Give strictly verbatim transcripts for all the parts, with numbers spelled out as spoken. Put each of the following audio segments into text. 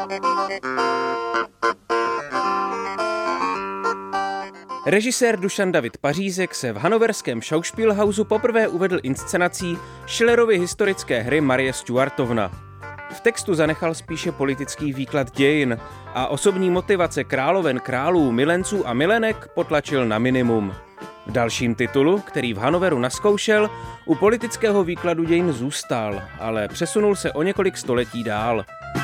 Režisér Dušan David Pařízek se v hannoverském Schauspielhausu poprvé uvedl inscenací Schillerovy historické hry Marie Stuartovna. V textu zanechal spíše politický výklad dějin a osobní motivace královen, králů, milenců a milenek potlačil na minimum. V dalším titulu, který v Hannoveru naskoušel, u politického výkladu dějin zůstal, ale přesunul se o několik století dál.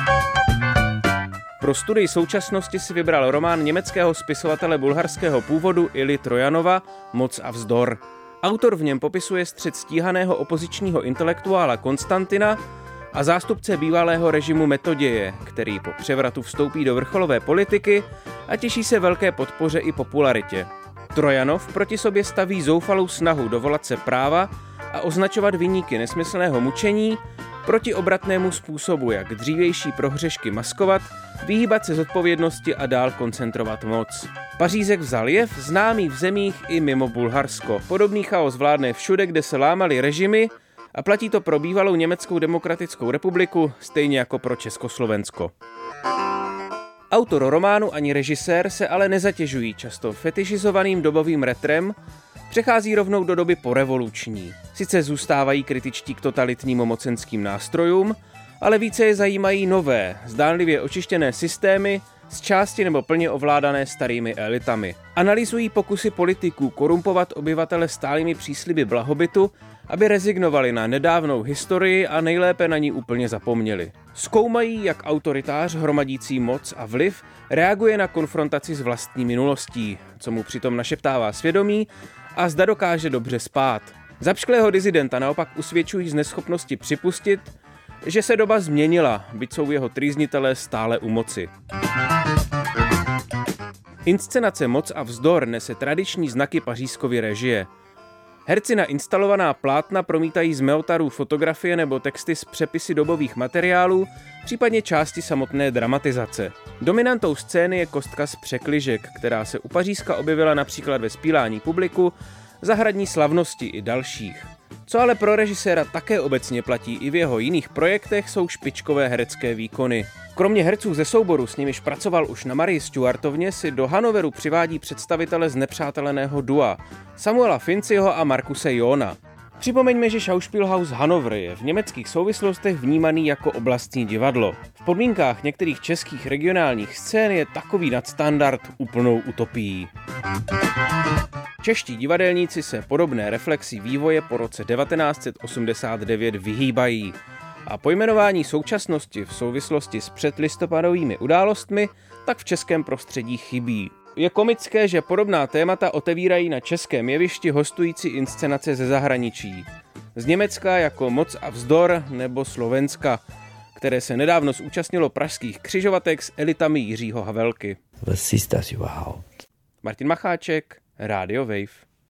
Pro studii současnosti si vybral román německého spisovatele bulharského původu Ilji Trojanova Moc a vzdor. Autor v něm popisuje střet stíhaného opozičního intelektuála Konstantina a zástupce bývalého režimu Metoděje, který po převratu vstoupí do vrcholové politiky a těší se velké podpoře i popularitě. Trojanov proti sobě staví zoufalou snahu dovolat se práva a označovat viníky nesmyslného mučení proti obratnému způsobu, jak dřívější prohřešky maskovat, vyhýbat se zodpovědnosti a dál koncentrovat moc. Pařízek vzal jev známý v zemích i mimo Bulharsko. Podobný chaos vládne všude, kde se lámaly režimy, a platí to pro bývalou Německou demokratickou republiku, stejně jako pro Československo. Autor románu ani režisér se ale nezatěžují často fetišizovaným dobovým retrem, přechází rovnou do doby porevoluční. Sice zůstávají kritičtí k totalitním mocenským nástrojům, ale více je zajímají nové, zdánlivě očištěné systémy, z části nebo plně ovládané starými elitami. Analyzují pokusy politiků korumpovat obyvatele stálými přísliby blahobytu, aby rezignovali na nedávnou historii a nejlépe na ní úplně zapomněli. Zkoumají, jak autoritář hromadící moc a vliv reaguje na konfrontaci s vlastní minulostí, co mu přitom našeptává svědomí a zda dokáže dobře spát. Zapšklého dizidenta naopak usvědčují z neschopnosti připustit, že se doba změnila, byť jsou jeho trýznitelé stále u moci. Inscenace Moc a vzdor nese tradiční znaky Pařízkovy režie. Herci na instalovaná plátna promítají z meotarů fotografie nebo texty z přepisy dobových materiálů, případně části samotné dramatizace. Dominantou scény je kostka z překližek, která se u Pařízka objevila například ve Zpílání publiku, Zahradní slavnosti i dalších. Co ale pro režiséra také obecně platí i v jeho jiných projektech, jsou špičkové herecké výkony. Kromě herců ze souboru, s nimiž pracoval už na Marii Stuartovně, si do Hannoveru přivádí představitele znepřáteleného dua Samuela Finciho a Markuse Jona. Připomeňme, že Schauspielhaus Hannover je v německých souvislostech vnímaný jako oblastní divadlo. V podmínkách některých českých regionálních scén je takový nadstandard úplnou utopií. Čeští divadelníci se podobné reflexi vývoje po roce devatenáct set osmdesát devět vyhýbají a pojmenování současnosti v souvislosti s předlistopadovými událostmi tak v českém prostředí chybí. Je komické, že podobná témata otevírají na českém jevišti hostující inscenace ze zahraničí. Z Německa jako Moc a vzdor nebo Slovenska, které se nedávno zúčastnilo pražských křižovatek s elitami Jiřího Havelky. Martin Macháček, Radio Wave.